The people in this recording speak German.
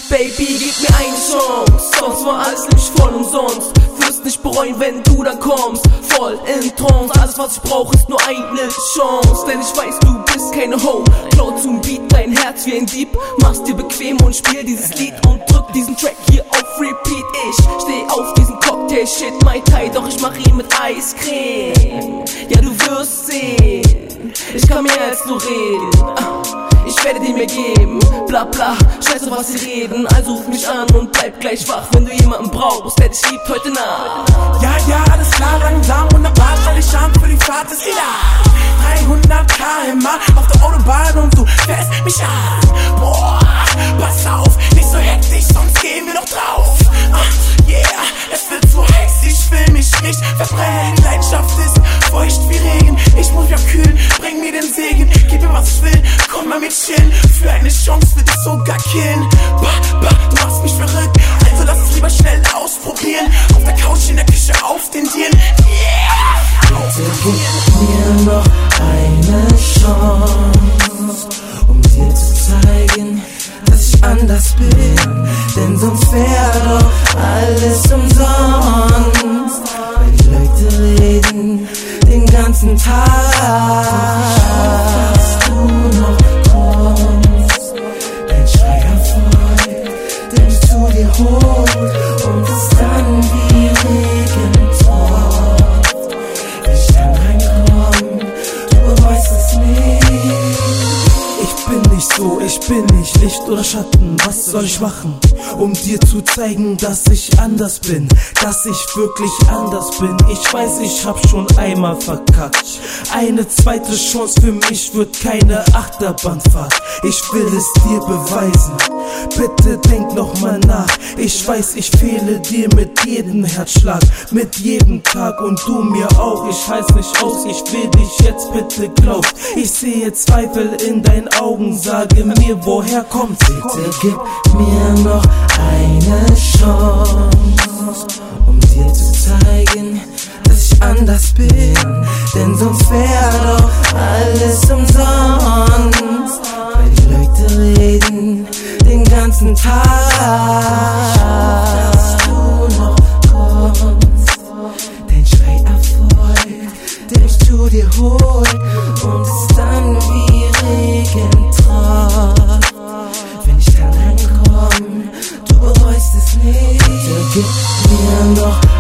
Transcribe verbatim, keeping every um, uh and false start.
Baby, gib mir eine Chance, sonst war alles nämlich voll umsonst. Wirst nicht bereuen, wenn du dann kommst, voll in Trance. Alles was ich brauch ist nur eine Chance, denn ich weiß, du bist keine Ho. Klau zum Beat, dein Herz wie ein Dieb, mach's dir bequem und spiel dieses Lied und drück diesen Track hier auf Repeat. Ich steh auf diesen Cocktail, shit, Mai Tai, doch ich mach ihn mit Eiscreme. Ja, du wirst sehen, ich kann mehr als nur reden. Ich werde dir mehr geben, bla bla, scheiß auf was sie reden. Also ruf mich an und bleib gleich wach, wenn du jemanden brauchst, der dich liebt heute Nacht. Ja, ja, alles klar, langsam, wunderbar, stell dich an für die Fahrt ist wieder dreihundert Kilometer pro Stunde auf der Autobahn und du fährst mich an. Boah, pass auf, nicht so hektisch, sonst gehen wir noch drauf. uh, Yeah, es wird zu heiß, ich will mich nicht verbrennen. Die Leidenschaft ist feucht wie Regen, ich muss mich kühlen, bring mir den Segen. Gib mir was ich will, komm mal mit chillen. Für eine Chance wird es sogar killen. Bah, bah, du machst mich verrückt, also lass es lieber schnell ausprobieren. Auf der Couch, in der Küche, auf den Dielen. Yeah! Bitte gib mir noch eine Chance, um dir zu zeigen, dass ich anders bin. Denn sonst wär doch alles umsonst, weil die Leute reden den ganzen Tag. Dass du noch kommst, dein Schrei erfolgt, den ich zu dir hol und es dann wie Regen tropft. Wenn ich dann reinkomm, du bereust es nicht. Ich bin nicht so, ich bin nicht Licht oder Schatten. Was soll ich machen, um dir zu zeigen, dass ich anders bin, dass ich wirklich anders bin? Ich weiß, ich hab schon einmal verkackt. Eine zweite Chance für mich wird keine Achterbahnfahrt. Ich will es dir beweisen, bitte denk noch mal nach. Ich weiß, ich fehle dir mit jedem Herzschlag, mit jedem Tag und du mir auch. Ich heiß nicht aus, ich will dich jetzt, bitte glaub. Ich sehe Zweifel in deinen Augen, sage mir, woher kommt's? Bitte gib mir noch eine Chance, um dir zu zeigen, dass ich anders bin. Denn sonst wär doch alles umsonst, weil die Leute reden den ganzen Tag. Dass du noch kommst, dein Schrei erfolgt, den ich zu dir hol und es dann wie Regen tropft. Wenn ich dann reinkomm, du bereust es nicht. Bitte gib mir noch